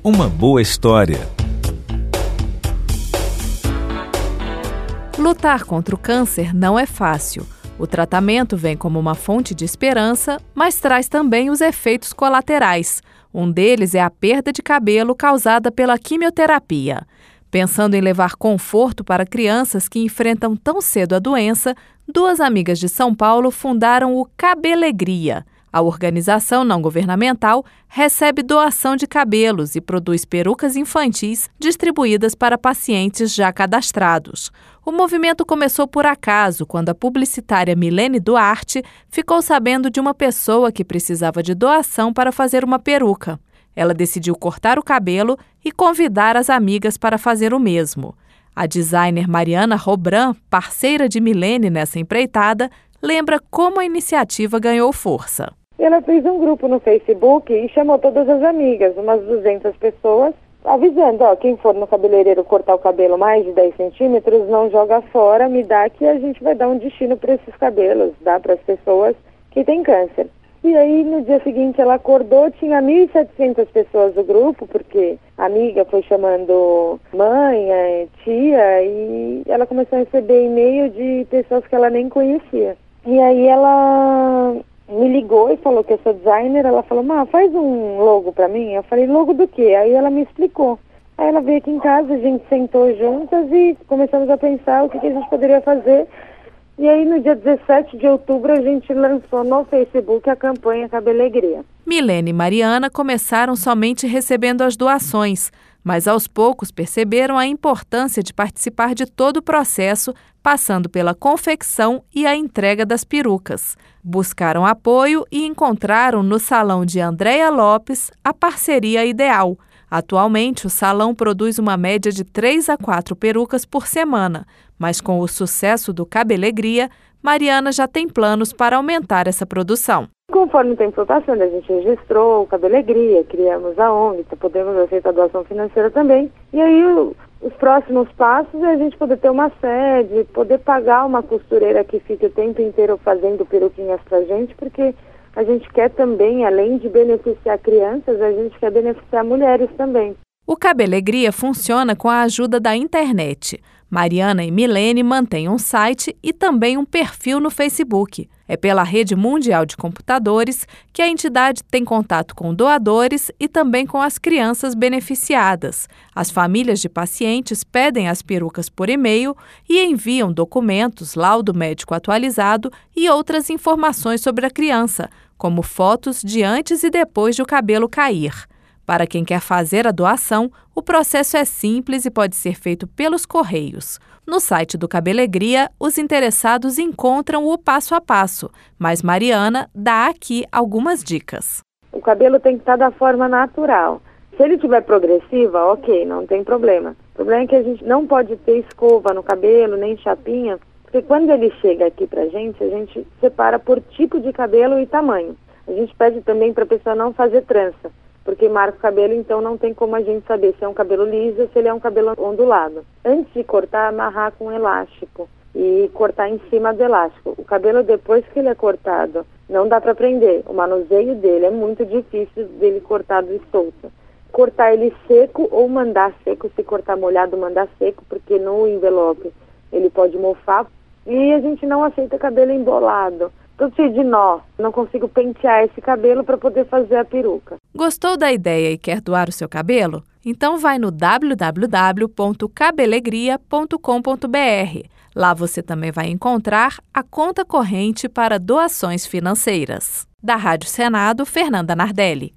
Uma boa história. Lutar contra o câncer não é fácil. O tratamento vem como uma fonte de esperança, mas traz também os efeitos colaterais. Um deles é a perda de cabelo causada pela quimioterapia. Pensando em levar conforto para crianças que enfrentam tão cedo a doença, duas amigas de São Paulo fundaram o Cabelegria. A organização não governamental recebe doação de cabelos e produz perucas infantis distribuídas para pacientes já cadastrados. O movimento começou por acaso, quando a publicitária Milene Duarte ficou sabendo de uma pessoa que precisava de doação para fazer uma peruca. Ela decidiu cortar o cabelo e convidar as amigas para fazer o mesmo. A designer Mariana Robran, parceira de Milene nessa empreitada, lembra como a iniciativa ganhou força. Ela fez um grupo no Facebook e chamou todas as amigas, umas 200 pessoas, avisando, quem for no cabeleireiro cortar o cabelo mais de 10 centímetros, não joga fora, me dá que a gente vai dar um destino para esses cabelos, dá para as pessoas que têm câncer. E aí, no dia seguinte, ela acordou, tinha 1.700 pessoas do grupo, porque a amiga foi chamando mãe, tia, e ela começou a receber e-mail de pessoas que ela nem conhecia. E aí ela me ligou e falou que eu sou designer. Ela falou, faz um logo pra mim. Eu falei, logo do quê? Aí ela me explicou. Aí ela veio aqui em casa, a gente sentou juntas e começamos a pensar o que a gente poderia fazer. E aí, no dia 17 de outubro, a gente lançou no Facebook a campanha Cabelegria. Milene e Mariana começaram somente recebendo as doações, mas aos poucos perceberam a importância de participar de todo o processo, passando pela confecção e a entrega das perucas. Buscaram apoio e encontraram no salão de Andréia Lopes a parceria ideal. Atualmente, o salão produz uma média de 3 a 4 perucas por semana, mas com o sucesso do Cabelegria, Mariana já tem planos para aumentar essa produção. Conforme o tempo foi passando, a gente registrou o Cabelegria, criamos a ONG, podemos aceitar doação financeira também. E aí, os próximos passos é a gente poder ter uma sede, poder pagar uma costureira que fique o tempo inteiro fazendo peruquinhas pra gente, porque a gente quer também, além de beneficiar crianças, a gente quer beneficiar mulheres também. O Cabelegria funciona com a ajuda da internet. Mariana e Milene mantêm um site e também um perfil no Facebook. É pela Rede Mundial de Computadores que a entidade tem contato com doadores e também com as crianças beneficiadas. As famílias de pacientes pedem as perucas por e-mail e enviam documentos, laudo médico atualizado e outras informações sobre a criança, como fotos de antes e depois de o cabelo cair. Para quem quer fazer a doação, o processo é simples e pode ser feito pelos correios. No site do Cabelegria, os interessados encontram o passo a passo, mas Mariana dá aqui algumas dicas. O cabelo tem que estar da forma natural. Se ele tiver progressiva, ok, não tem problema. O problema é que a gente não pode ter escova no cabelo, nem chapinha, porque quando ele chega aqui pra gente, a gente separa por tipo de cabelo e tamanho. A gente pede também para a pessoa não fazer trança, porque marca o cabelo, então não tem como a gente saber se é um cabelo liso ou se ele é um cabelo ondulado. Antes de cortar, amarrar com elástico e cortar em cima do elástico. O cabelo, depois que ele é cortado, não dá para prender. O manuseio dele é muito difícil dele cortado e solto. Cortar ele seco ou mandar seco, se cortar molhado, mandar seco, porque no envelope ele pode mofar. E a gente não aceita cabelo embolado. Tudo cheio de nó. Não consigo pentear esse cabelo para poder fazer a peruca. Gostou da ideia e quer doar o seu cabelo? Então vai no www.cabelegria.com.br. Lá você também vai encontrar a conta corrente para doações financeiras. Da Rádio Senado, Fernanda Nardelli.